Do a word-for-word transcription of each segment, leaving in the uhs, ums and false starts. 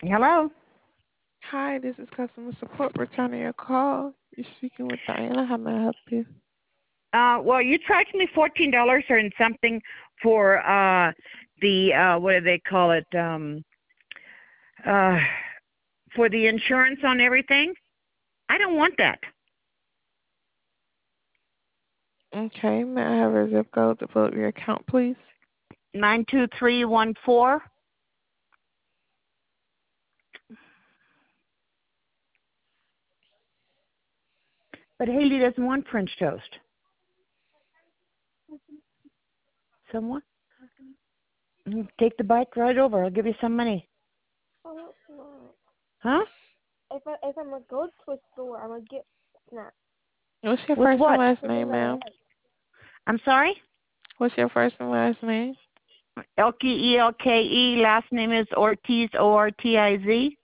Hello. Hi, this is customer support returning your call. You're speaking with Diana. How may I help you? Uh, well, you charged me fourteen dollars or something for uh the uh what do they call it? Um, uh, for the insurance on everything. I don't want that. Okay, may I have a zip code to pull up your account, please? Nine two three one four. But Haley doesn't want French toast. Someone? Mm, Take the bike right over. I'll give you some money. Oh, it's not. Huh? If I if I'm gonna go to a store, I'm gonna get snacks. What's your With first and what? last It's in name, my ma'am? bag. I'm sorry. What's your first and last name? Elke E L K E. Last name is Ortiz O R T I Z.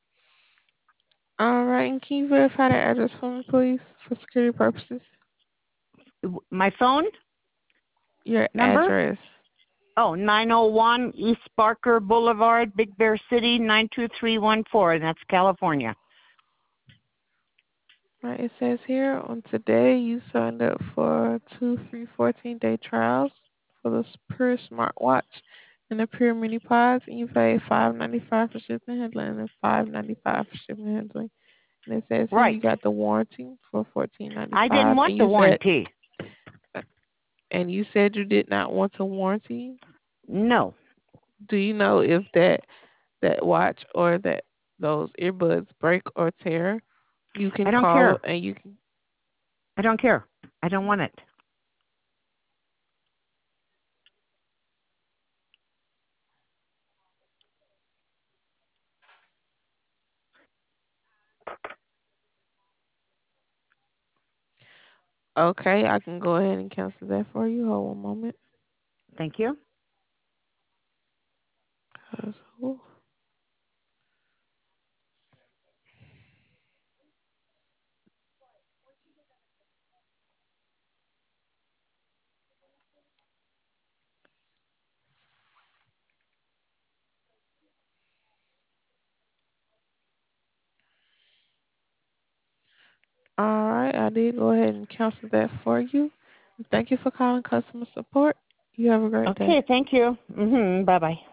All right, and can you verify the address for me, please, for security purposes? My phone Your number? address. Oh, nine oh one East Barker Boulevard, Big Bear City, nine two three one four, and that's California. Right, it says here on today you signed up for two free fourteen-day trials for the Pure Smartwatch and the Pure Mini Pods, and you pay five ninety-five for shipping and handling and five ninety-five for shipping and handling. And it says here Right. you got the warranty for fourteen I didn't ninety-five, want and the you said warranty. and you said you did not want a warranty. No. Do you know if that that watch or that those earbuds break or tear? You can I don't call care. and you can. I don't care. I don't want it. Okay, I can go ahead and cancel that for you. Hold one moment. Thank you. 'Cause, ooh. All right, I did go ahead and cancel that for you. Thank you for calling customer support. You have a great day. Okay, thank you. Mhm. Bye-bye.